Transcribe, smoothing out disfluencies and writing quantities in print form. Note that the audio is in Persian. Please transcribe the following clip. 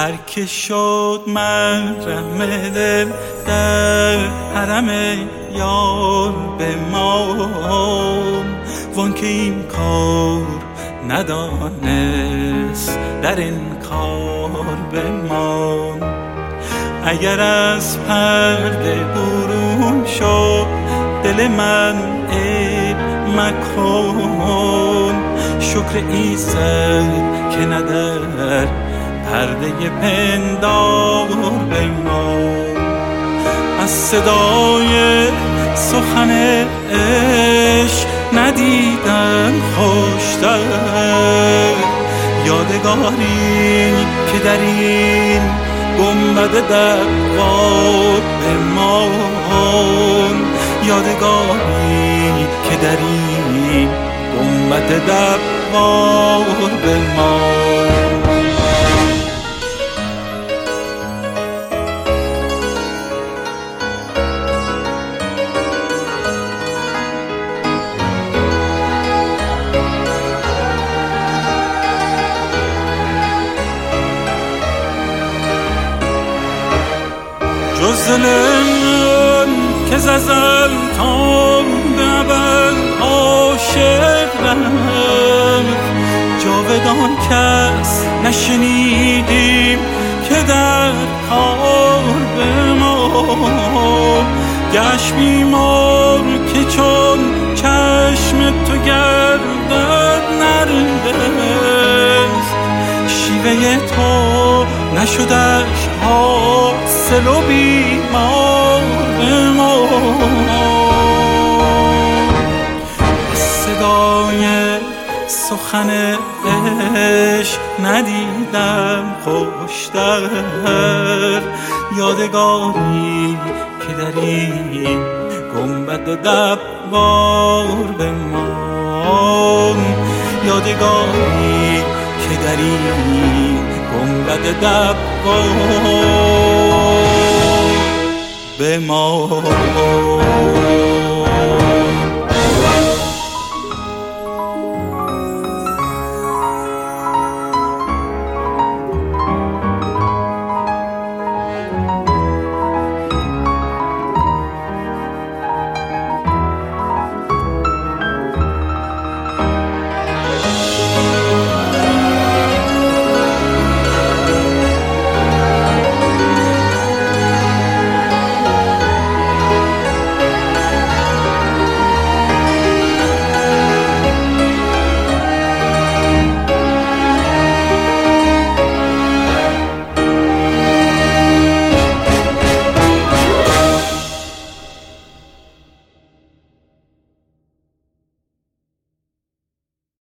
هر که شد محرم دل در حرم یار بمان، وان که این کار ندانست در این کار بمان. اگر از پرده برون شد دل من عیب مکن، شکر ایزد که ندر پرده پندار بمان. از صدای سخن عشق ندیدم خوشتر، یادگاری که در این گنبد دوار بمان، یادگاری که در این گنبد دوار بمان. جز دل من که ز ازل تا به ابد عاشق رفت، جاودان کس نشنیدیم که در کار بمان. گشت بیمار که چون چشم تو گردد نرگس، شیوه تو نشدش حاصل و بیمار بمان. صدای سخن عشق ندیدم خوشتر، یادگاری که در این گنبد دوار بمان، یادگاری که در این گنبد دوار بمان.